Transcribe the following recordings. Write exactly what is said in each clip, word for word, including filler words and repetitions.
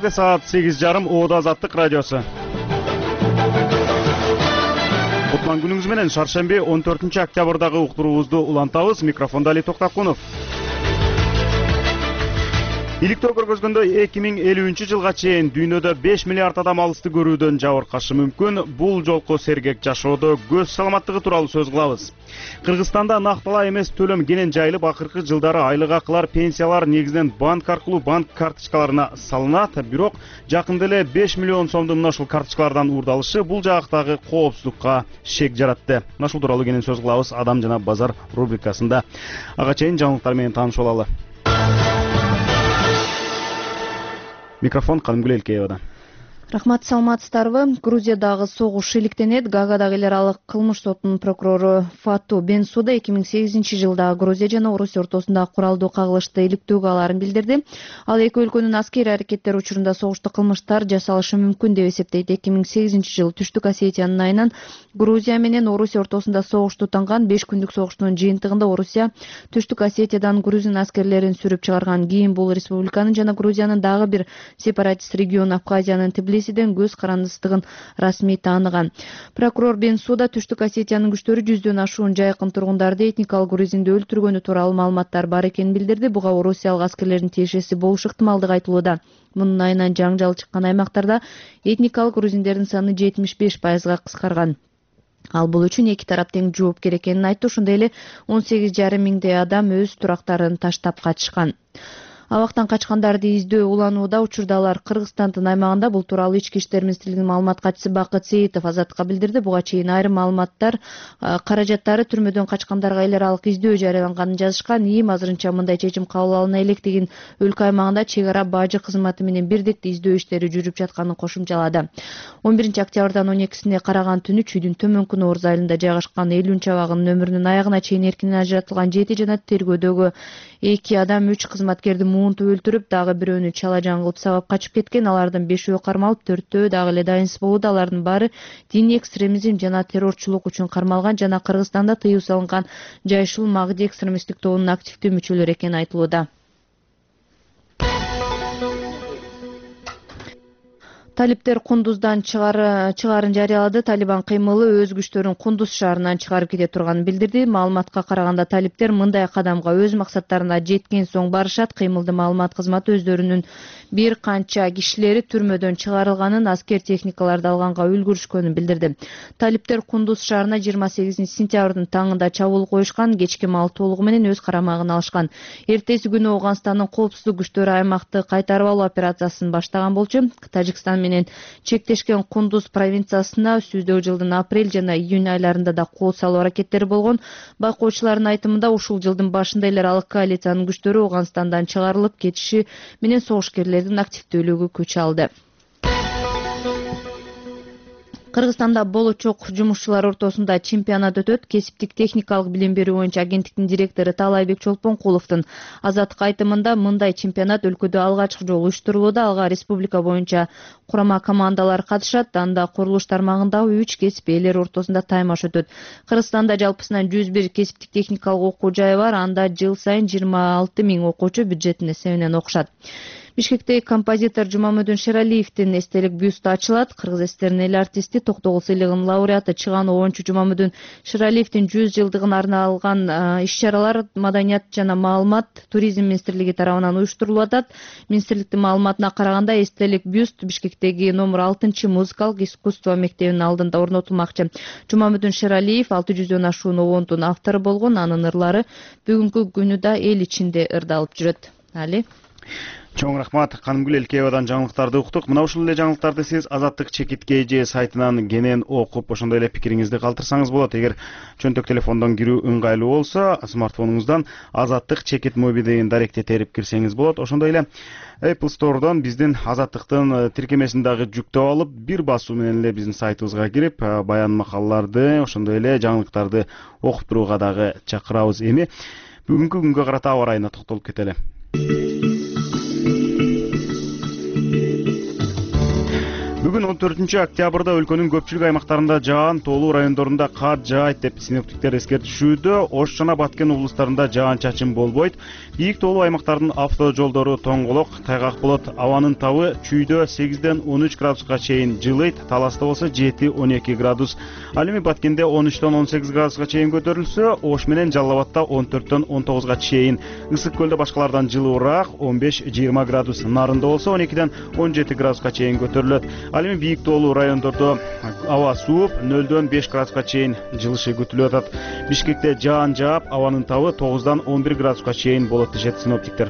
Эртеңки саат сегиз жарым Оодо Азаттык радиосу. Кутман күнүңүз менен шаршемби он төртүнчү октябрдагы уктуруубузду улантабыз. Микрофондо Али Токтакунов. Иликтөө көргөзгөндөй эки миң элүүнчү жылга чейин дүйнөдө беш миллиард адам алысты көрүүдөн жабыркашы мүмкүн. Бул жолку сергек жашоодо көз саламаттыгы тууралуу сөз кылабыз. Кыргызстанда накталаа эмес төлөм кенен жайылып, акыркы жылдары айлык акылар, пенсиялар негизинен банк аркылуу банк карточкаларына салынат. Бирок жакында эле беш миллион сомдун мына ушул карточкалардан уурдалышы бул жактагы коопсуздукка шек жаратты. Мына ушул тууралуу кенен сөз кылабыз Адам жана базар рубрикасында. Ага чейин жаңылыктар менен таанышып алалы. Микрофон Кадымгүл Элкеевада. Рахмат, саламатсыздарбы? Грузиядагы согуш иликтенет. Гаагадагы эл аралык кылмыш сотунун прокурору Фату Бенсуда эки миң сегизинчи жылда Грузия жана Орусия ортосунда куралдуу кагылышты иликтөөгө аларын билдирди. Ал эки өлкөнүн аскери аракеттери учурунда согуштук кылмыштар жасалышы мүмкүн деп эсептейт. эки миң сегизинчи жылы Түштүк Осетиянын айынан Грузия менен Орусия ортосунда согуш тутанган. беш күндүк согуштун жыйынтыгында Орусия Түштүк Осетиядан грузин аскерлерин сүрүп чыгарган. Кийин бул республиканын жана Грузиянын дагы бир сепаратист региону Абхазиянын Тбилисиден көз карандысыздыгын расмий тааныган. Прокурор Бенсуда Түштүк Осетиянын күчтөрү жүздөн ашуун жайкын тургундарды этникалык грузинди өлтүргөнү тууралуу маалыматтар бар экенин билдирди. Буга орусиялык аскерлердин тиешеси болушу ыктымалдыгы айтылууда. Мунун айынан жаңжал чыккан аймактарда этникалык грузиндердин саны жетимиш беш пайызга кыскарган. Ал бул үчүн эки тарап тең жооптор экенин айтты. Ошондой эле он сегиз жарым миңдей адам өз турактарын таштап качышкан. Абактан качкандарды издөө уланууда. Учурда алар Кыргызстандын аймагында. Бул тууралуу Ички иштер министрлигинин маалымат катчысы Бакыт Сейитов Азаттыкка билдирди. Буга чейин айрым маалыматтар каражаттары түрмөдөн качкандарга эл аралык издөө жарыяланганын жазышкан. ИИМ азырынча мындай чечим кабыл алына электигин, өлкө аймагында чек ара бажы кызматы менен бирдикте издөө иштери жүрүп жатканын кошумчалады. он биринчи октябрдан он экисине караган түнү Чүйдүн төмөнкү Нооруз айылында жайгашкан элүүнчү абагынын өмүрүнүн аягына чейин эркинен ажыратылган жети жана тергөөдөгү эки адам үч кызматкерди муунтуп өлтүрүп, дагы бирөөнү чала жан кылып сабап качып кеткен. Алардын бешөө кармалып, төртөө дагы эле дайынсыз болууда. Алардын баары диний экстремизм жана террорчулук үчүн кармалган жана Кыргызстанда тыюу салынган жайшыл Магди экстремисттик тобунун активдүү мүчөлөрү экени айтылууда. Талиптер Кундуздан чыгарын жарыялады. Талибан кыймылы өз күчтөрүн Кундуз шаарынан чыгарып кете турганын билдирди. Маалыматка караганда талиптер мындай кадамга өз максаттарына жеткен соң барышат. Кыймылды маалымат кызматы өздөрүнүн бир канча кишилери түрмөдөн чыгарылганын, аскер техникаларды алганга үлгүрүшкөнүн билдирди. Талиптер Кундуз шаарына жыйырма сегизинчи сентябрдын таңында чабуул коюшкан, кечки мал толугу менен өз карамагына алышкан. Эртеси күнү Ооганстандын коопсуздук күчтөрү аймакты кайтарып алуу операциясын баштаган болчу. Тажикстан менен чектешкен Кундуз провинциясына өсүүдөгү жылдын апрель жана июнь айларында да кол салуу аракеттери болгон. Байкоочулардын айтымында ушул жылдын башында эл аралык коалициянын күчтөрү Ооганстандан чыгарылып кетиши менен согушкерлердин активдүүлүгү күч алды. Кыргызстанда болочок жумушчулар ортосунда чемпионат өтөт. Кесиптик техникалык билим берүү боюнча агенттиктин директору Таалайбек Чолпонкуловдун Азаттык айтымында мындай чемпионат өлкөдө алгачкы жолу уюштурулууда. Алга республика боюнча курама командалар катышат. Анда курулуш тармагындагы үч кесип ээлери ортосунда таймаш өтөт. Кыргызстанда жалпысынан жүз бир кесиптик техникалык окуу жайы бар. Анда жыл сайын жыйырма алты миң окуучу бюджеттин эсебинен окушат. Бишкекте композитор Жумамөдүн Шералиевдин эстелик бюсту ачылат. Кыргыз эстеринин эл артисти, Токтогул сыйлыгынын лауреаты Чыган Обончу Жумамөдүн Шералиевдин жүз жылдыгына арналган иш-чаралар Маданият жана маалымат туризм министрлиги тарабынан уюштурулуп атат. Министрликтин маалыматына караганда эстелик бюст Бишкектеги номер алтынчы музыкалык искусство мектебинин алдында орнотулмакчы. Жумамөдүн Шералиев алты жүздөн ашуун обондун автору болгон. Анын ырлары бүгүнкү күнү да эл ичинде ырдалып жүрөт. Али Чоң рахмат. Кадымгүл Элкеевадан жаңылыктарды уктук. Мына ушул эле жаңылыктарды сиз Азаттык чекит кж сайтынан кенен окуп, ошондой эле пикириңизди калтырсаңыз болот. Эгер чөнтөк телефондон кирүү ыңгайлуу болсо, смартфонуңуздан Азаттык чекит моби деген даректе терип кирсеңиз болот. Ошондой эле Apple Store'дон биздин Азаттыктын тиркемесин дагы жүктөп алып, бир басуу менен эле биздин сайтыбызга кирип, баян макалаларды, ошондой эле жаңылыктарды окуп турууга дагы чакырабыз. Эми бүгүнкү күнгө карата аба ырайына токтолуп кетели. Бүгүн он төртүнчү октябрда өлкөнүн көпчүлүк аймактарында жаан, тоолуу райондорунда кар жаайт деп синоптиктер эскертишүүдө. Ош жана Баткен облустарында жаан-чачын болбойт. Бийик тоолуу аймактардын автожолдору тоңголок, тайгак болот. Абанын табы чүйдө сегизден он үч градуска чейин жылыйт, Таласта болсо жети он эки градус. Ал эми Баткенде он үчтөн он сегиз градуска чейин көтөрүлсө, Ош менен Жалал Абадта он төрттөн он тогузга чейин. Ысык көлдө башкалардан жылуураак он беш жыйырма градус. Нарында болсо он экиден он жети градуска чейин көтөрүлөт. Ал эми бийик тоолуу райондордо аба сууп, нөлдөн беш градуска чейин жылышы күтүлүп атат. Бишкекте жаан жаап, абанын табы тогуздан он бир градуска чейин болот дешет синоптиктер.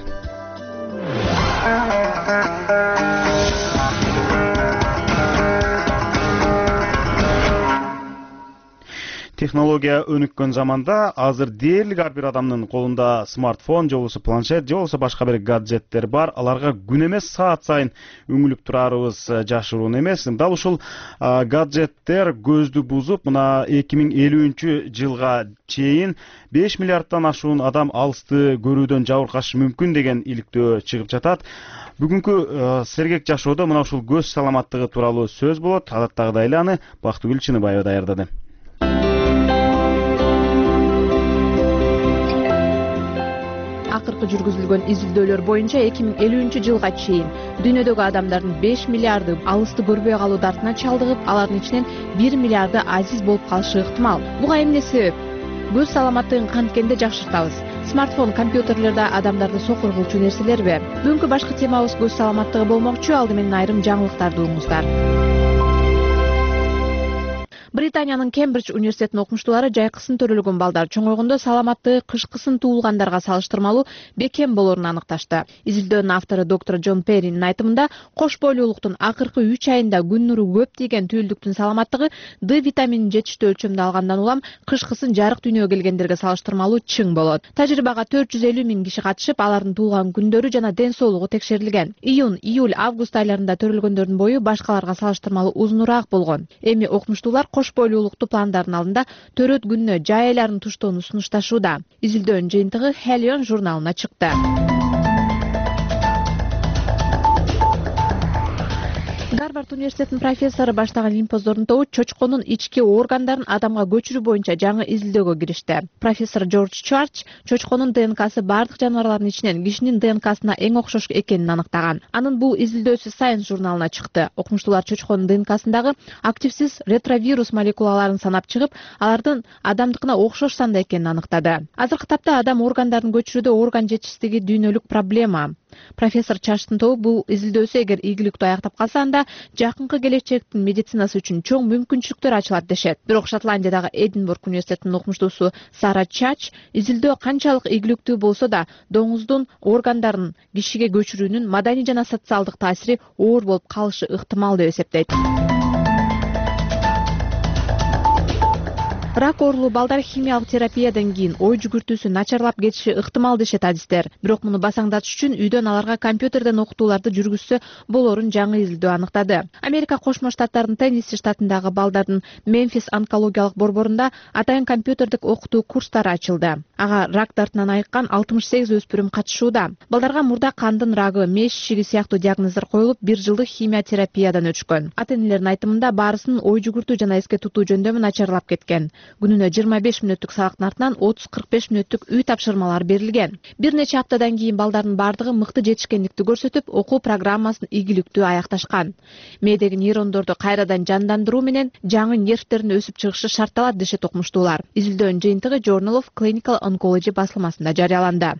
Технология өнүккөн заманда азыр дээрлик ар бир адамдын колунда смартфон, же болбосо планшет, же болбосо башка бир гаджеттер бар. Аларга күн эмес саат сайын үңүлүп турарыбыз жашыруун эмес. Дал ушул гаджеттер көздү бузуп, мына эки миң элүүнчү жылга чейин беш миллиардтан ашуун адам алысты көрүүдөн жабыркашы мүмкүн деген иликтөө чыгып жатат. Бүгүнкү сергек жашоодо мына ушул көз саламаттыгы тууралуу сөз болот. Адаттагыдай эле аны Бактыгүл Чыныбаева даярдады. Акыркы жүргүзүлгөн изилдөөлөр боюнча эки миң элүүнчү жылга чейин дүйнөдөгү адамдардын беш миллиарды алысты көрбөй калуу дартына чалдыгып, алардын ичинен бир миллиарды азиз болуп калышы ыктымал. Буга эмне себеп? Көз саламаттыгын канткенде жакшыртабыз. Смартфон, компьютерлерде адамдарды сокур кылчу нерселерби? Бүгүнкү башкы темабыз көз саламаттыгы болмокчу. Алды менен айрым жаңылыктарды угуңуздар. Британиянын Кембридж университетинин окумуштуулары жайкысын төрөлгөн балдар чоңойгондо саламаттыгы кышкысын туулгандарга салыштырмалуу бекем болоорун аныкташты. Изилдөөнүн автору доктор Джон Перринин айтымында, кош бойлуулуктун акыркы үч айында күн нуру көп тийген түйүлдүктүн саламаттыгы Д витаминин жетиштүү өлчөмүндө алгандан улам кышкысын жарык дүйнөгө келгендерге салыштырмалуу чың болот. Тажрыйбага төрт жүз элүү миң киши катышып, алардын туулган күндөрү жана ден соолугу текшерилген. Июнь, июль, август айларында төрөлгөндөрдүн бою башкаларга салыштырмалуу узунураак болгон. Эми окумуштуулар кош бойлуулукту пландардын алдында төрөт күнүнө жай айларын туштоону сунушташууда. Изилдөөнүн жыйынтыгы Helion журналына чыкты. Гарвард университетинин профессору баштаган лимфоздордун тобу чочконун ички органдарын адамга көчүрүү боюнча жаңы изилдөөгө киришти. Профессор Джордж Чарч чочконун ДНКсы бардык жаныбарлардын ичинен кишинин ДНКсына эң окшош экенин аныктаган. Анын бул изилдөөсү Science журналына чыкты. Окумуштуулар чочконун ДНКсындагы активсиз ретровирус молекулаларын санап чыгып, алардын адамдыкына окшош санда экенин аныктады. Азыркы тапта адам органдарын көчүрүүдө орган жетишсиздиги дүйнөлүк проблема. Профессор Чарчтын тобу бул изилдөөсү эгер ийгиликтүү аяктап калса, анда жакынкы келечектин медицинасы үчүн чоң мүмкүнчүлүктөр ачылат дешет. Бирок Шотландиядагы Эдинбург университетинин окумуштуусу Сара Чач изилдөө канчалык ийгиликтүү болсо да, доңуздун органдарын кишиге көчүрүүнүн маданий жана социалдык таасири оор болуп калышы ыктымал деп эсептейт. Рак оорулуу балдар химиялык терапиядан кийин ой жүгүртүүсү начарлап кетиши ыктымал дешет адистер. Бирок муну басаңдатыш үчүн үйдөн аларга компьютерден окутууларды жүргүзсө болоорун жаңы изилдөө аныктады. Америка Кошмо Штаттарынын Теннесси штатындагы балдардын Мемфис онкологиялык борборунда атайын компьютердик окутуу курстары ачылды. Ага рак дартынан айыккан алтымыш сегиз өспүрүм катышууда. Балдарга мурда кандын рагы, меш ишиги сыяктуу диагноздор коюлуп, бир жылдык химия терапиядан өчкөн. Ата-энелердин айтымында баарысынын ой жүгүртүү жана эске тутуу жөндөмү начарлап кеткен. Күнүнө жыйырма беш мүнөттүк сабактын артынан отуз кырк беш мүнөттүк үй тапшырмалар берилген. Бир нече аптадан кийин балдардын бардыгы мыкты жетишкендикти көрсөтүп, окуу программасын ийгиликтүү аякташкан. Мээдеги нейрондорду кайрадан жандандыруу менен жаңы нервтердин өсүп чыгышы шартталат дешет окумуштуулар. Изилдөөнүн жыйынтыгы Journal of Clinical Oncology басылмасында жарыяланды.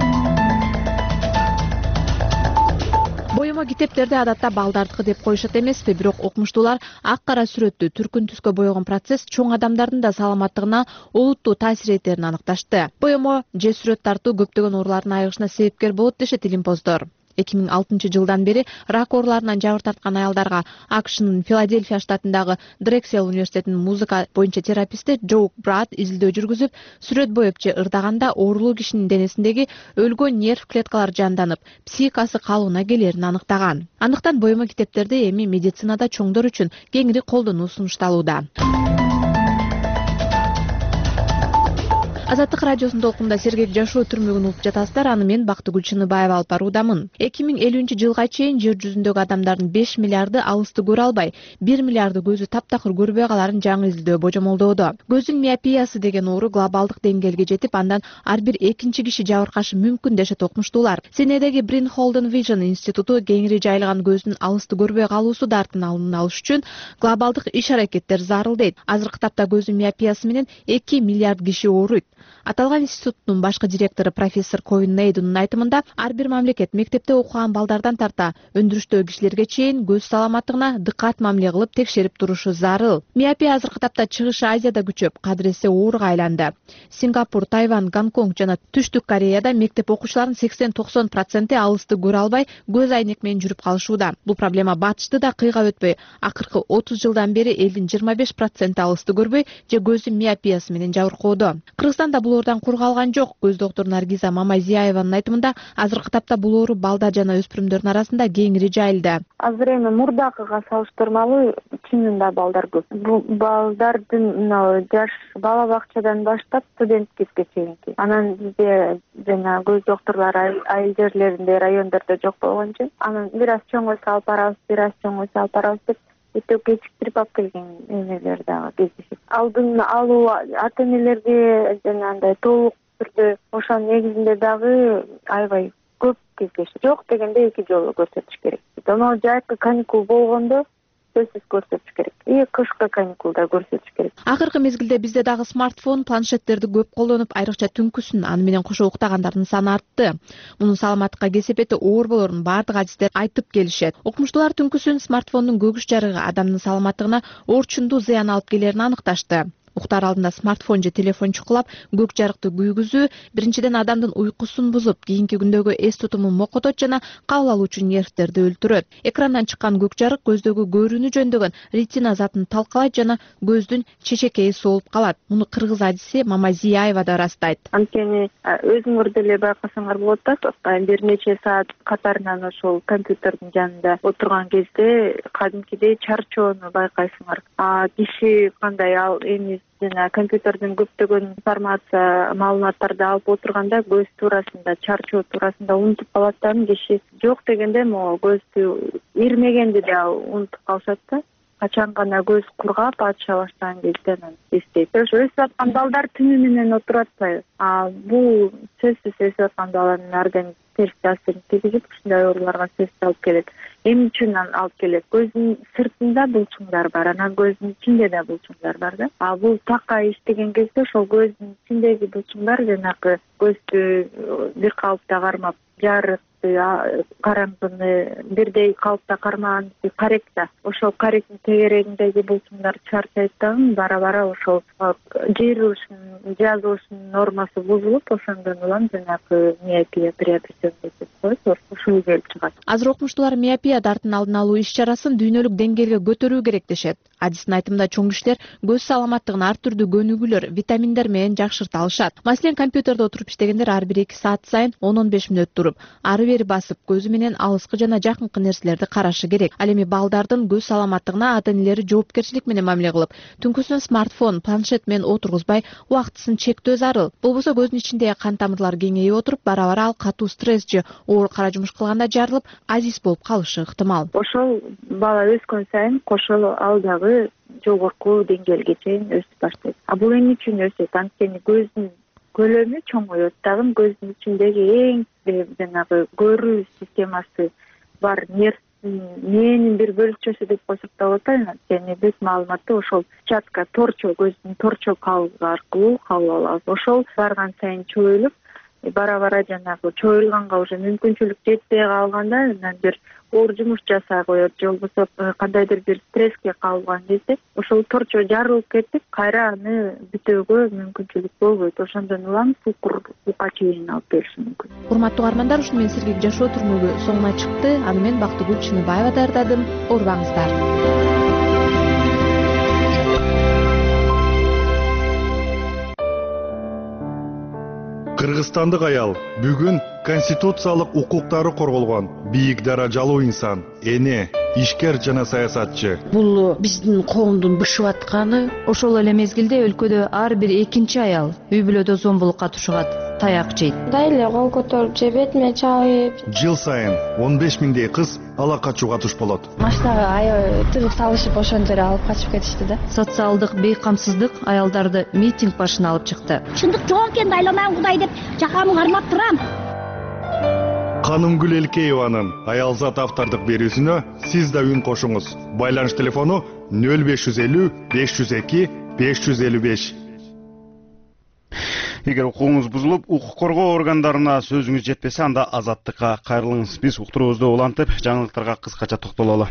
Боёмо китептерди адатта балдардыкы деп коюшат эмеспи, бирок окумуштуулар ак кара сүрөттү түркүн түскө боёгон процесс чоң адамдардын да саламаттыгына олуттуу таасир этерин аныкташты. Боёмо же сүрөт тартуу көптөгөн оорулардын айыгышына себепкер болот дешет илимпоздор. эки миң алтынчы жылдан бери рак ооруларынан жабыр тарткан аялдарга АКШнын Филадельфия штатындагы Дрексел университетинин музыка боюнча тераписти Джо Брат изилдөө жүргүзүп, сүрөт боеп же ырдаганда оорулуу кишинин денесиндеги өлгөн нерв клеткалары жанданып, психикасы калыбына келерин аныктаган. Андыктан боёмо китептерди эми медицинада чоңдор үчүн кеңири колдонуу сунушталууда. Азаттык радиосунун толкунда сергек жашоо түрмөгүн угуп жатасыздар. Аны мен Бактыгүл Чыныбаева алып баруудамын. эки миң элүүнчү жылга чейин жер жүзүндөгү адамдардын беш миллиарды алысты көрө албай, бир миллиарды көзү таптакыр көрбөй каларын жаңы изилдөө божомолдоодо. Көздүн миопиясы деген оору глобалдык деңгээлге жетип, андан ар бир экинчи киши жабыркашы мүмкүн дешет окумуштуулар. Сиднейдеги Брин Холден Vision институту кеңири жайылган көздүн алысты көрбөй калуусу дартын алдын алыш үчүн глобалдык иш-аракеттер зарыл дейт. Азыркы тапта көздүн миопиясы менен эки миллиард киши ооруйт. Аталган институттун башкы директору профессор Ковин Нейдунун айтымында, ар бир мамлекет мектепте окуган балдардан тарта өндүрүштөгү кишилерге чейин көз саламаттыгына дыккат мамиле кылып текшерип турушу зарыл. Миопия азыркы тапта Чыгыш Азияда күчөп, кадыресе ооруга айланды. Сингапур, Тайвань, Гонконг жана Түштүк Кореяда мектеп окуучуларынын сексен токсон проценти алысты көрө албай, көз айнек менен жүрүп калышууда. Бул проблема батышты да кыйга өтпөй, акыркы отуз жылдан бери элдин жыйырма беш проценти алысты көрбөй же көздүн миопиясы менен жабыркоодо. Кыргызстанда бул оорудан кур калган жок. Көз доктуру Наргиза Мамайзияеванын айтымында, азыркы тапта бул оору балдар жана өспүрүмдөрдүн арасында кеңири жайылды. Азыр эми мурдакыга салыштырмалуу чынында балдар көп. Бул балдардын мына жаш бала бакчадан баштап студент кезге чейинки. Анан бизде жана көз доктурлары айыл жерлеринде, райондордо жок болгон үчүн анан бир аз чоңойсо алып барабыз, бир аз чоңойсо алып барабыз деп өтө кечиктирип алып келген эмелер дагы кездешет. Алдын алуу ата энелерге жанагындай толук түрдө ошонун негизинде дагы аябай көп кездешет. Жок дегенде эки жолу көрсөтүш керек. Анан жайкы каникул болгондо сөзсүз көрсөтүш керек. И кышкы каникулда көрсөтүш керек. Акыркы мезгилде бизде дагы смартфон, планшеттерди көп колдонуп, айрыкча түнкүсүн аны менен кошо уктагандардын саны артты. Мунун саламаттыкка кесепети оор болорун бардык адистер айтып келишет. Окумуштуулар түнкүсүн смартфондун көгүш жарыгы адамдын саламаттыгына орчундуу зыян алып келерин аныкташты. Уктар алдында смартфон же телефон чукулап, көк жарыкты күйгүзүү биринчиден адамдын уйкусун бузуп, кийинки күндөгү эс тутумун мокотот жана кабыл алуучу нервтерди өлтүрөт. Экрандан чыккан көк жарык көздөгү көрүүнү жөндөгөн ретина затын талкалайт жана көздүн чечекейи соолуп калат. Муну кыргыз адиси Мамайзияева да ырастайт. Анткени өзүңөр деле байкасаңар болот да, бир нече саат катарынан ошол компьютердин жанында отурган кезде кадимкидей чарчоону байкайсыңар. А киши кандай ал эми жана компьютерден көптөгөн информация, маалыматтарды алып отурганда көз туурасында, чарчоо туурасында унутуп калат да, киши жок дегенде могу көздү ирмегенди да унутуп калышат да. Качан гана көз кургап ача баштаган кезде анан эстейт. Ошо өсүп аткан балдар түнү менен отуруп атпайбы? А бул сөзсүз өсүп аткан баланын организмине терс таасирин тийгизип, ушундай ооруларга сөзсүз алып келет. Эмне үчүн алып келет? Көздүн сыртында булчуңдар бар, анан көздүн ичинде да булчуңдар бар да. А бул така иштеген кезде ошол көздүн ичиндеги булчуңдар жанагы көздү бир калыпта кармап, жарыкты, караңгыны бирдей калыпта кармаган карек да. Ошол каректин тегерегиндеги булчуңдар чарчайт дагы, бара-бара ошол жыйрылышынын, жазылышынын нормасы бузулуп, ошондон улам жанагы миопия приобретен деп коет, ушул келип чыгат. Азыр окумуштуулар миопия дартын алдын алуу иш-чарасын дүйнөлүк деңгээлге көтөрүү керек дешет. Адистин айтымында чоң кишилер көз саламаттыгын ар түрдүү көнүгүүлөр, витаминдер менен жакшырта алышат. Маселен, компьютерде отуруп иштегендер ар бир эки саат сайын он он беш мүнөт туруп, ары бери басып, көзү менен алыскы жана жакынкы нерселерди карашы керек. Ал эми балдардын көз саламаттыгына ата энелери жоопкерчилик менен мамиле кылып, түнкүсүн смартфон, планшет менен отургузбай, убактысын чектөө зарыл. Болбосо көздүн ичиндеги кан тамырлар кеңейип отуруп, бара-бара ал катуу стресс же оор кара жумуш кылганда жарылып, азиз болуп калышы ыктымал. Ошол бала өскөн сайын кошо ал дагы жогорку деңгээлге чейин өсүп баштайт. А бул эмне үчүн өсөт? Анткени көздүн көлөмү чоңоет дагы, көздүн ичиндеги эң жанагы көрүү системасы бар нервдин мээнин бир бөлүкчөсү деп койсок да болот. Анткени бүт маалыматты ошол сетчатка, торчо, көздүн торчо кабыгы аркылуу кабыл алабыз. Ошол барган сайын чоюлуп, бара-бара жанагы чоюлганга уже мүмкүнчүлүк жетпей калганда, анан бир оор жумуш жасай коет, же болбосо кандайдыр бир стресске кабылган кезде ошол торчо жарылып кетип, кайра аны бүтөөгө мүмкүнчүлүк болбойт. Ошондон улам сукурга чейин алып келиши мүмкүн. Урматтуу каармандар, ушуну менен сергек жашоо түрмөгү соңуна чыкты. Аны мен Бактыгүл Чыныбаева даярдадым. Оорубаңыздар. Кыргызстандык аял бүгүн конституциялык укуктары корголгон бийик даражалуу инсан, эне, ишкер жана саясатчы. Бул биздин коомдун бышып атканы. Ошол эле мезгилде өлкөдө ар бир экинчи аял үй бүлөдө зомбулукка тушугат, таяк жейт. Дайле кол көтөрүп же бетиме чабып. Жыл сайын он беш миңдей кыз ала качууга туш болот. Машинага аябай тыгып салышып ошон жерге алып качып кетишти да. Социалдык бейкамсыздык аялдарды митинг башына алып чыкты. Чындык жок экен, дайламан Кудай деп жакамды кармап турам. Канымгүл Элкееванын аялзат автордук берүүсүнө сиз да үн кошуңуз. Байланыш телефону нөл беш жүз элүү беш жүз эки беш жүз элүү беш. Эгер укугуңуз бузулуп, укук коргоо органдарына сөзүңүз жетпесе, анда Азаттыкка кайрылыңыз. Биз уктуруубузду улантып, жаңылыктарга кыскача токтололу.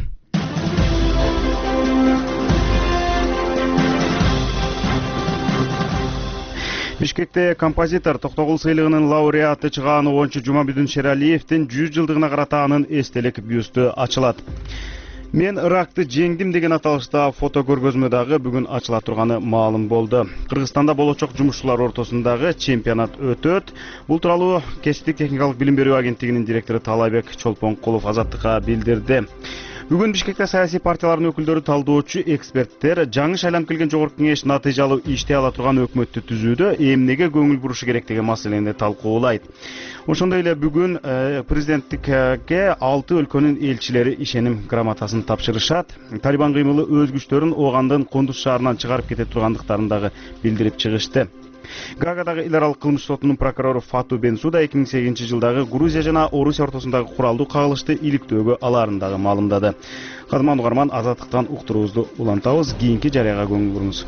Бишкекте композитор Токтогул сыйлыгынын лауреаты чыгаан оончу Жумабүдүн Шералиевдин жүз жылдыгына карата анын эстелик бюсту ачылат. Мен ыракты жеңдим деген аталышта фото көргөзмө дагы бүгүн ачыла турганы маалым болду. Кыргызстанда болочок жумушчулар ортосундагы чемпионат өтөт. Бул тууралуу Кесиптик техникалык билим берүү агенттигинин директору Талайбек Чолпонкулов Азаттыкка билдирди. Бүгүн Бишкекте саясий партиялардын өкүлдөрү, талдоочу, эксперттер жаңы шайланып келген жогорку кеңеш натыйжалуу иштей ала турган өкмөттү түзүүдө эмнеге көңүл бурушу керек деген маселени талкуулайт. Ошондой эле бүгүн президенттикке алты өлкөнүн элчилери ишеним грамотасын тапшырышат. Талибан кыймылы өз күчтөрүн Огандын Кундуз шаарынан чыгарып кете тургандыктарын дагы билдирип чыгышты. Гаагадагы эл аралык кылмыш сотунун прокурору Фату Бенсуда эки миң сегизинчи жылдагы Грузия жана Орусия ортосундагы куралдуу кагылышты иликтөөгө алаарын дагы маалымдады. Кадырман угарман, Азаттыктан уктуруубузду улантабыз. Кийинки жарыяга көңүл буруңуз.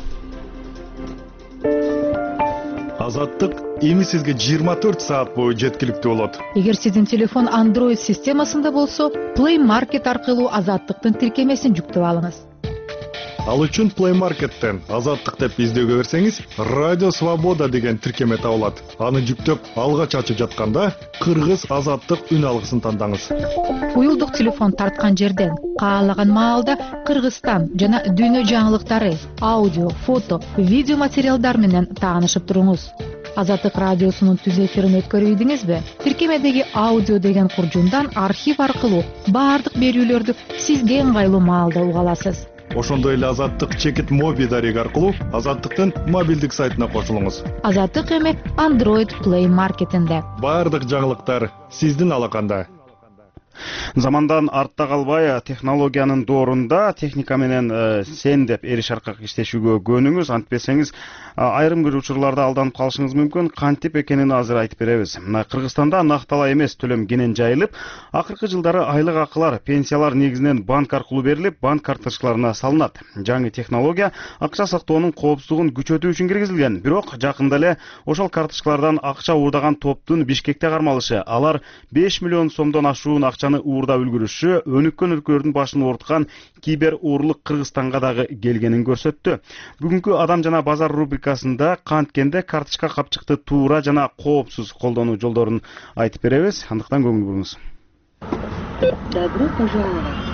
Азаттык эми сизге жыйырма төрт саат бою жеткиликтүү болот. Эгер сиздин телефон Android системасында болсо, Play Market аркылуу Азаттыктын тиркемесин жүктөп алыңыз. Ал үчүн Play Market'тен Азаттык деп издөөгө берсеңиз, Радио Свобода деген тиркеме табылат. Аны жүктөп алгач ачып жатканда Кыргыз Азаттык үн алгысын тандаңыз. Уюлдук телефон тарткан жерден каалаган маалда Кыргызстан жана дүйнө жаңылыктары, аудио, фото, видео материалдар менен таанышып туруңуз. Азаттык радиосунун түз эфирин өткөрүп ийдиңизби? Тиркемедеги аудио деген куржундан архив аркылуу баардык берүүлөрдү сизге ыңгайлуу маалда уга аласыз. Ошондой эле Азаттык чекит моби дареги аркылуу Азаттыктын мобилдик сайтына кошулуңуз. Азаттык эми Android Play Market'инде. Баардык жаңылыктар сиздин алаканда. Замандан артта калбай, технологиянын доорунда техника менен сен деп эриш аркак иштешүүгө көнүңүз. Антпесеңиз айрым бир учурларда алданып калышыңыз мүмкүн. Кантип экенин азыр айтып беребиз. Кыргызстанда накталай эмес төлөм кенен жайылып, акыркы жылдары айлык акылар, пенсиялар негизинен банк аркылуу берилип, банк карточкаларына салынат. Жаңы технология акча сактоонун коопсуздугун күчөтүү үчүн киргизилген. Бирок жакында эле ошол карточкалардан акча уурдаган топтун Бишкекте кармалышы, алар беш миллион сомдон ашуун акчаны уурдап үлгүрүшү өнүккөн өлкөлөрдүн башын ооруткан кибер уурлук Кыргызстанга дагы келгенин көрсөттү. Бүгүнкү Адам жана базар рубрикасында канткенде карточка капчыкты туура жана коопсуз колдонуу жолдорун айтып беребиз. Андыктан көңүл буруңуз. Добро пожаловать.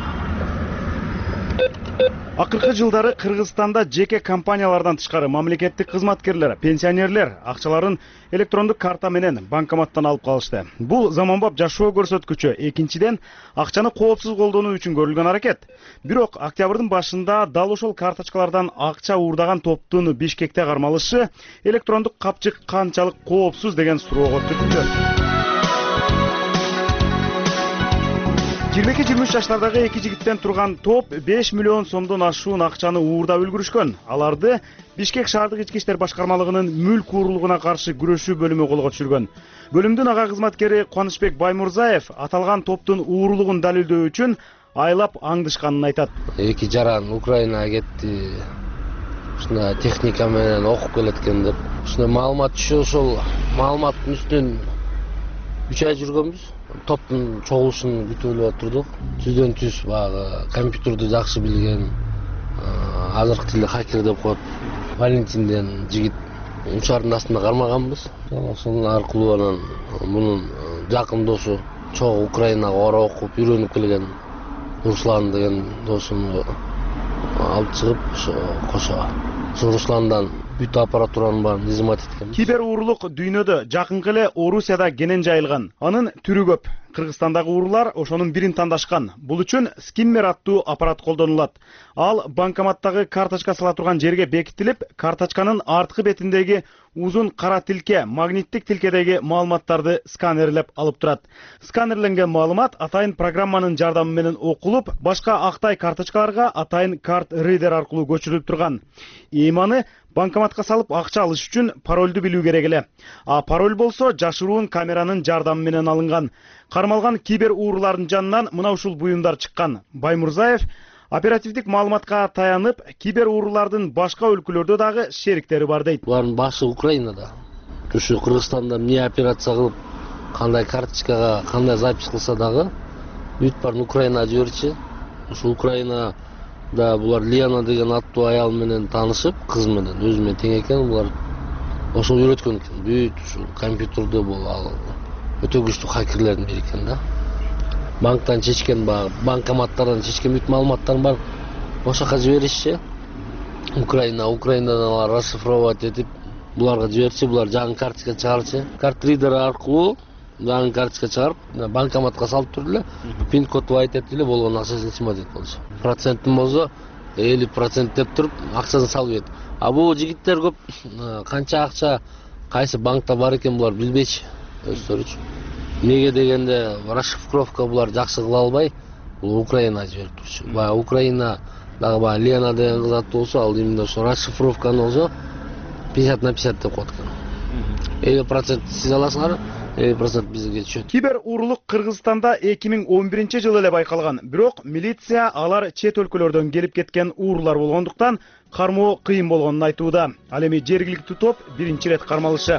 Акыркы жылдары Кыргызстанда жеке компаниялардан тышкары мамлекеттик кызматкерлер, пенсионерлер акчаларын электрондук карта менен банкоматтан алып калышты. Бул заманбап жашоо көрсөткүчү. Экинчиден, акчаны коопсуз колдонуу үчүн көрүлгөн аракет. Бирок октябрдын башында дал ошол карточкалардан акча уурдаган топтун Бишкекте кармалышы электрондук капчык канчалык коопсуз деген суроого түрттү. жыйырма эки жыйырма үч жаштардагы эки жигиттен турган топ беш миллион сомдон ашуун акчаны уурдап үлгүрүшкөн. Аларды Бишкек шаардык ички иштер башкармалыгынын мүлк уурлугуна каршы күрөшүү бөлүмү колго түшүргөн. Бөлүмдүн ага кызматкери Кубанычбек Баймурзаев аталган топтун уурлугун далилдөө үчүн айлап аңдышканын айтат. Эки жаран Украинага кетти. Ушуна техника менен окуп келеткен деп. Ушуна маалымат түшүп, ошол маалыматтын үстүнөн үч ай жүргөнбүз. Топтун чогулушун күтүп эле отурдук. Түздөн түз баягы компьютерди жакшы билген, азыркы тилде хакер деп коет, Валентинден жигит учардын астында кармаганбыз. Ошонун аркылуу анан мунун жакын досу, чогуу Украинага ора окуп үйрөнүп келген Руслан деген досумду алып чыгып, ошо кошо. Ошо Русландан бүт аппаратуранын баарын изимат эткенбиз. Кибер уурулук дүйнөдө жакынкы эле Орусияда кенен жайылган. Анын түрү көп. Кыргызстандагы уурулар ошонун бирин тандашкан. Бул үчүн скиммер аттуу аппарат колдонулат. Ал банкоматтагы карточка сала турган жерге бекитилип, карточканын арткы бетиндеги узун кара тилке, магниттик тилкедеги маалыматтарды сканерлеп алып турат. Сканерленген маалымат атайын программанын жардамы менен окулуп, башка актай карточкаларга атайын карт рейдер аркылуу көчүрүлүп турган. Эми аны банкоматка салып акча алыш үчүн паролду билүү керек эле. А пароль болсо жашыруун камеранын жардамы менен алынган. Кармалган кибер уурулардын жанынан мына ушул буюмдар чыккан. Баймурзаев оперативдик маалыматка таянып, кибер уурулардын башка өлкөлөрдө дагы шериктери бар дейт. Булардын башы Украинада. Ушу Кыргызстанда эмне операция кылып, кандай карточкага, кандай запись кылса дагы бүт баарын Украинага жиберчү. Ушу Украинада булар Лена деген аттуу аял менен таанышып, кыз менен өзү менен тең экен, булар ошол үйрөткөн экен. Бүт ушу компьютерде бул ал өтө күчтүү хакерлердин бири экен да. Банктан чечкен, банкоматтардан чечкен бүт маалыматтарын бар ошо жака жиберишчи. Украина, Украинадан алар расшифровать этип, буларга жиберчи, булар жаңы карточка чыгарчы. Карт ридер аркылуу жаңы карточка чыгарып, банкоматка салып туруп эле, пин кодду айтып эле болгон акчасын ичиме дейт болчу. Процентин болсо элүү процент деп туруп, акчасын салып ийет. А бул жигиттер көп канча акча кайсы банкта бар экен булар билбейчи өздөрүчү. Неге дегенде расшифровка булар жакшы кыла албай, бул Украинага жиберип турчу. Баягы Украина дагы баягы Лена деген кыз аттуу болсо, ал именно ошо расшифровканы болсо пятьдесят на пятьдесят деп коет экен. элүү процент сиз аласыңар, элүү процент бизге түшөт. Кибер уурулук Кыргызстанда эки миң он биринчи жылы эле байкалган. Бирок милиция алар чет өлкөлөрдөн келип кеткен уурулар болгондуктан кармоо кыйын болгонун айтууда. Ал эми жергиликтүү топ биринчи ирет кармалышы.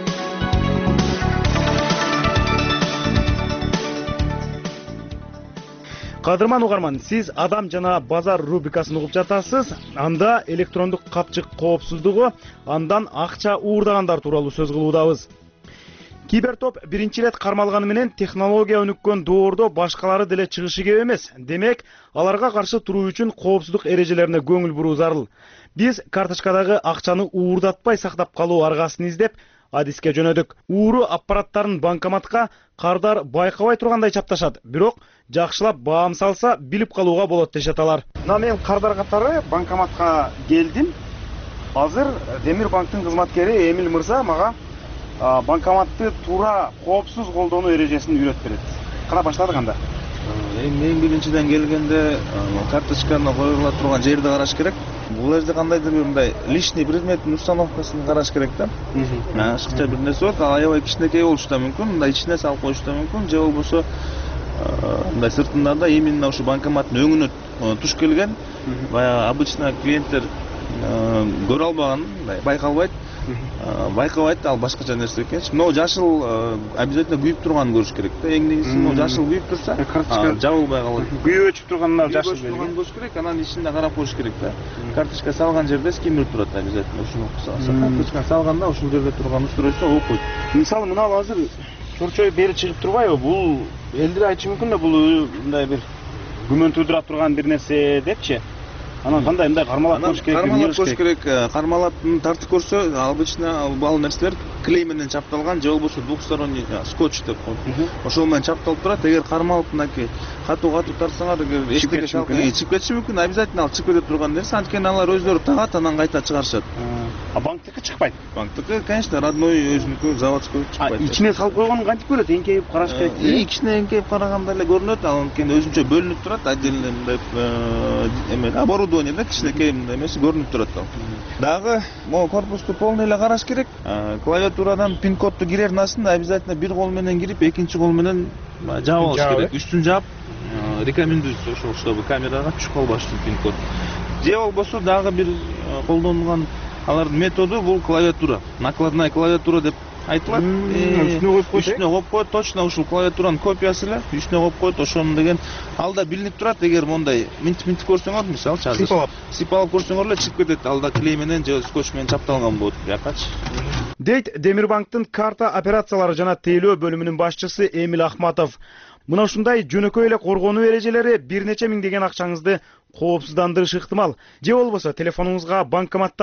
Кадырман угарман, сиз Адам жана базар рубрикасын угуп жатасыз. Анда электрондук капчык коопсуздугу, андан акча уурдагандар тууралуу сөз кылуудабыз. Кибертоп биринчи ирет кармалганы менен технология өнүккөн доордо башкалары деле чыгышы кеп эмес. Демек, аларга каршы туруу үчүн коопсуздук эрежелерине көңүл буруу зарыл. Биз карточкадагы акчаны уурдатпай сактап калуу аргасын издеп, адиске жөнөдүк. Ууру аппараттарын банкоматка кардар байкабай тургандай чапташат. Бирок жакшылап баам салса, билип калууга болот дешет алар. Мына мен кардар катары банкоматка келдим. Азыр Демир банктын кызматкери Эмил мырза мага банкоматты туура коопсуз колдонуу эрежесин үйрөтүп берет. Кана баштадык анда. Эми мен биринчиден келгенде карточканы койгула турган жерди караш керек. Бул жерде кандайдыр бир мындай лишний предметтин установкасын караш керек да. Ашыкча бир нерсе бар, аябай кичинекей болушу да мүмкүн, мындай ичине салып коюш да мүмкүн, же болбосо мындай сыртында да именно ушу банкоматтын өңүнө туш келген, баягы обычно клиенттер көрө албаган, байкалбайт. Байкабайт, ал башкача нерсе экенчи. Но жашыл обязательно күйүп турганын көрүш керек да. Эң негизги но жашыл күйүп турса, жабылбай калат. Күйүп өчүп тургандар жашыл белги көрүш керек, анан ичинде карап коюш керек да. Карточка салган жерде скиммер турат обязательно. Ушуну салса, карточка салганда ушул жерде турган устройство окуйт. Мисалы мына азыр чорчой бери чыгып турбайбы? Бул элдер айтышы мүмкүн да, бул мындай бир күмөн туудура турган бир нерсе депчи. Анан кандай мындай кармалап коюш керек, кармалап коюш керек. Кармалап тартып көрсө, обычно ал нерселер клей менен чапталган, же болбосо двухсторонний скотч деп коет. Ошол менен чапталып турат. Эгер кармалып мынакей катуу-катуу тартсаңар, эгер эчтеке чыгып кетиши мүмкүн, обязательно ал чыгып кете турган нерсе, анткени алар өздөрү тагат, анан кайта чыгарышат. А банктыкы чыкпайт? Банктыкы, конечно, родной өзүнүкү, заводской чыкпайт. А ичине салып койгонун кантип көрөт? Эңкейип караш керек. Ичине эңкейип караганда эле көрүнөт, ал анткени өзүнчө бөлүнүп турат, отдельно мындай эме оборудование да, кичинекей мындай эмеси көрүнүп турат ал. Дагы могу корпусту полный эле караш керек. Клавиатурадан пин кодду кирернасын обязательно бир кол менен кирип, экинчи кол менен жаап алыш керек. Үстүн жаап, рекомендуется ошол, чтобы камерага түшүп калбаш үчүн пин код. Же болбосо дагы бир колдонулган алардын методу бул клавиатура. Накладная клавиатура деп айтылат. Үстүнө коюп коет. Үстүнө коюп коет, точно ушул клавиатуранын копиясы эле үстүнө коюп коет. Ошону деген алда билинип турат. Эгер мондай минтип-минтип көрсөңөр, мисалы чазыр сипалап сипалап көрсөңөр эле чыгып кетет. Алда клей менен же скотч менен чапталган болот биякачы. Дейт Демирбанктын карта операциялары жана тейлөө бөлүмүнүн башчысы Эмил Ахматов. Мына ушундай жөнөкөй эле коргонуу эрежелери бир нече миңдеген акчаңызды коопсуздандырышы ыктымал. Же болбосо телефонуңузга банкоматтан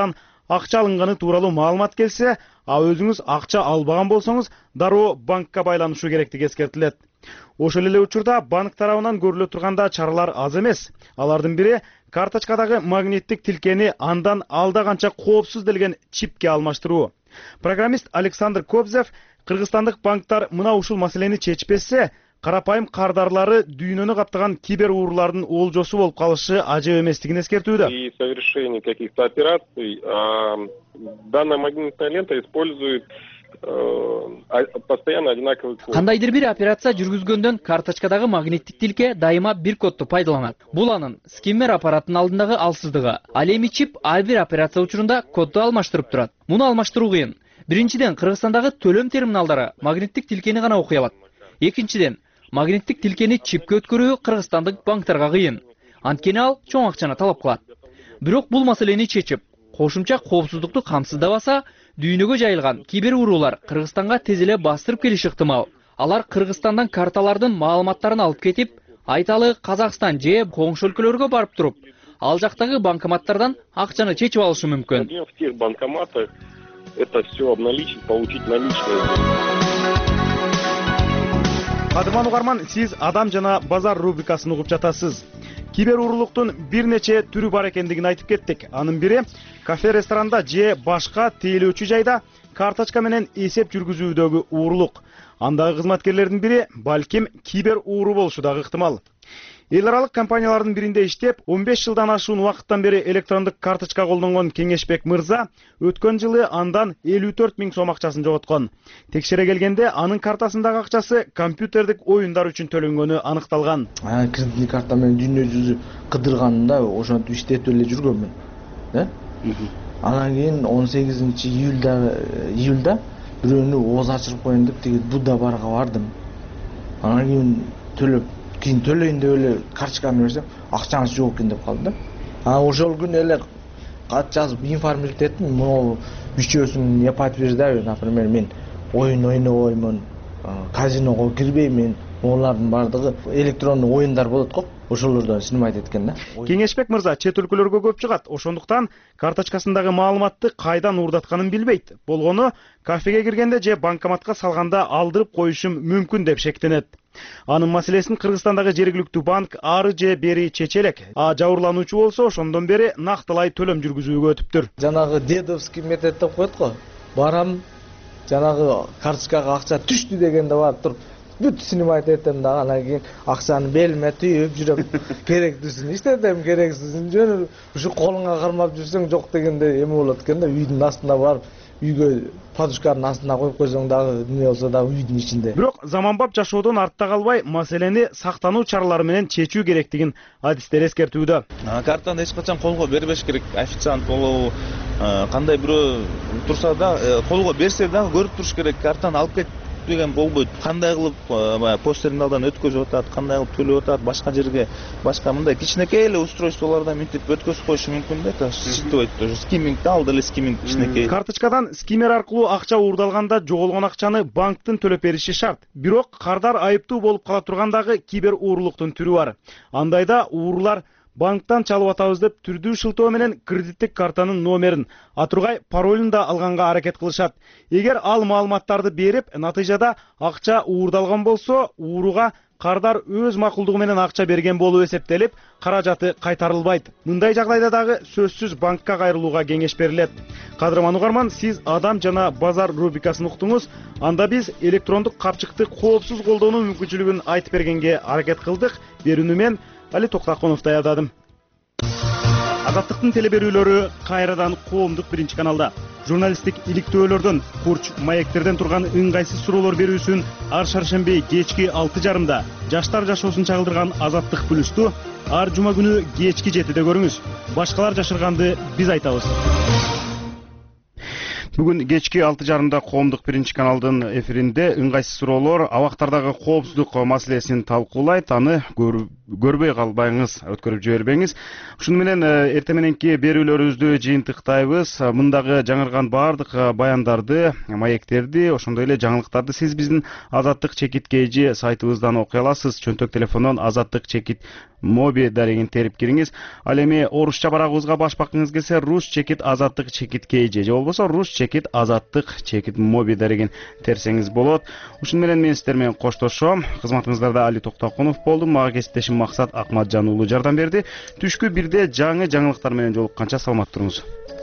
акча алынганы тууралуу маалымат келсе, а өзүңүз акча албаган болсоңуз, дароо банкка байланышуу керектиги эскертилет. Ошол эле учурда банк тарабынан көрүлө турганда чаралар аз эмес. Алардын бири карточкадагы магниттик тилкени андан алда канча коопсуз делген чипке алмаштыруу. Программист Александр Кобзев кыргызстандык банктар мына ушул маселени чечпесе, карапайым кардарлары дүйнөнү каптаган кибер уурулардын олжосу болуп калышы ажеп эместигин эскертүүдө. При совершении каких-то операций данная магнитная лента использует постоянно одинаковый код. Кандайдыр бир операция жүргүзгөндөн карточкадагы магниттик тилке дайыма бир кодду пайдаланат. Бул анын скиммер аппараттын алдындагы алсыздыгы. Ал эми чип ар бир операция учурунда кодду алмаштырып турат. Муну алмаштыруу кыйын. Биринчиден, Кыргызстандагы төлөм терминалдары магниттик тилкени гана окуй алат. Экинчиден, магниттик тилкени чипке өткөрүү кыргызстандык банктарга кыйын. Анткени ал чоң акчаны талап кылат. Бирок бул маселени чечип, кошумча коопсуздукту камсыздабаса, дүйнөгө жайылган кибер уурулар Кыргызстанга тез эле бастырып келиши ыктымал. Алар Кыргызстандан карталардын маалыматтарын алып кетип, айталы Казакстан же коңшу өлкөлөргө барып туруп, ал жактагы банкоматтардан акчаны чечип алышы мүмкүн. В тех банкоматах это все обналичить, получить наличные. Кадырман угарман, сиз Адам жана базар рубрикасын угуп жатасыз. Кибер уурулуктун бир нече түрү бар экендигин айтып кеттик. Анын бири кафе, ресторанда же башка тейлөөчү жайда карточка менен эсеп жүргүзүүдөгү уурулук. Андагы кызматкерлердин бири балким кибер ууру болушу дагы ыктымал. Эл аралык компаниялардын биринде иштеп, он беш жылдан ашуун убакыттан бери электрондук карточка колдонгон Кеңешбек мырза өткөн жылы андан элүү төрт миң сом акчасын жоготкон. Текшере келгенде анын картасындагы акчасы компьютердик оюндар үчүн төлөнгөнү аныкталган. Кредиттик карта менен дүйнө жүзү кыдырганында ошентип иштетип эле жүргөнмүн. Да? Анан кийин он сегизинчи июлда июлда бирөөнү ооз ачырып коеюн деп тиги Будда барга бардым. Анан кийин төлөп кийин төлөйүн деп эле карточканы берсем, акчаңыз жок экен деп калды да. Анан ошол күнү эле кат жазып информировать эттим. Могу үчөөсүн япат берди, например, мен оюн ойнобоймун, казиного кирбеймин. Олардын бардыгы электрондук оюндар болот го. Ошолордон снимать эткен да. Кеңешбек мырза чет өлкөлөргө көп чыгат. Ошондуктан карточкасындагы маалыматты кайдан уурдатканын билбейт. Болгону кафеге киргенде же банкоматка салганда алдырып коюшум мүмкүн деп шектенет. Анын маселесин Кыргызстандагы жергиликтүү банк ары же бери чече элек. А жабырлануучу болсо ошондон бери нактылай төлөм жүргүзүүгө өтүптүр. Жанагы дедовский метод деп коет го. Барам, жанагы карточкага акча түштү дегенде барып туруп бүт снимать этем да, анан кийин акчаны белиме түйүп жүрөм. Керектүүсүн иштетем, керексизин жөн ушу колуңа кармап жүрсөң жок дегенде эме болот экен да, үйдүн астына барып, үйгө подушканын астына коюп койсоң дагы эмне болсо дагы үйдүн ичинде. Бирок заманбап жашоодон артта калбай, маселени сактануу чаралары менен чечүү керектигин адистер эскертүүдө. Картаны эч качан колго бербеш керек. Официант болобу, кандай бирөө турса да, колго берсе дагы көрүп туруш керек. Картаны алып кет деген болбойт. Кандай кылып пост терминалдан өткөзүп атат, кандай кылып төлөп атат, башка жерге, башка мындай кичинекей эле устройстволордон мынтип өткөзүп коюшу мүмкүн да. Это сытыбайт, тоже скиминг да, алды эле скиминг кичинекей. Карточкадан скимер аркылуу акча уурдалганда жоголгон акчаны банктын төлөп бериши шарт. Бирок кардар айыптуу болуп кала тургандагы кибер уурулуктун түрү бар. Андайда уурулар банктан чалып атабыз деп түрдүү шылтоо менен кредиттик картанын номерин, а тургай паролун да алганга аракет кылышат. Эгер ал маалыматтарды берип, натыйжада акча уурдалган болсо, ууруга кардар өз макулдугу менен акча берген болуп эсептелип, каражаты кайтарылбайт. Мындай жагдайда дагы сөзсүз банкка кайрылууга кеңеш берилет. Кадырман угарман, сиз Адам жана базар рубрикасын уктуңуз. Анда биз электрондук капчыкты коопсуз колдонуу мүмкүнчүлүгүн айтып бергенге аракет кылдык. Берүүнү мен Али Токтаконов даярдадым. Азаттыктын телеберүүлөрү кайрадан коомдук биринчи каналда. Журналисттик иликтөөлөрдөн, курч маектерден турган ыңгайсыз суроолор берүүсүн ар шаршемби кечки алты жарымда жаштар жашоосун чагылдырган Азаттык плюсту ар жума күнү кечки жетиде көрүңүз. Башкалар жашырганды биз айтабыз. Бүгүн кечки алты жарымда коомдук биринчи каналдын эфиринде ыңгайсыз суроолор абактардагы коопсуздук маселесин талкуулайт. Аны көрбөй калбаңыз, өткөрүп жибербеңиз. Ушуну менен эртең мененки берүүлөрүбүздү жыйынтыктайбыз. Мындагы жаңырган баардык баяндарды, маектерди, ошондой эле жаңылыктарды сиз биздин Азаттык чекит kg сайтыбыздан окуй аласыз. Чөнтөк телефондон Азаттык чекит моби дарегин терип кириңиз. Ал эми орусча барагыбызга баш баккыңыз келсе, Рус чекит Азаттык чекит kg же болбосо Рус чекит Азаттык чекит моби дарегин терсеңиз болот. Ушуну менен мен сиздер менен коштошом. Кызматыңыздарда Али Токтокунов болдум. Мага кесиптешим Максат Акматжан уулу жардам берди. Түшкү бирде жаңы жаңылыктар менен жолукканча саламат туруңуз.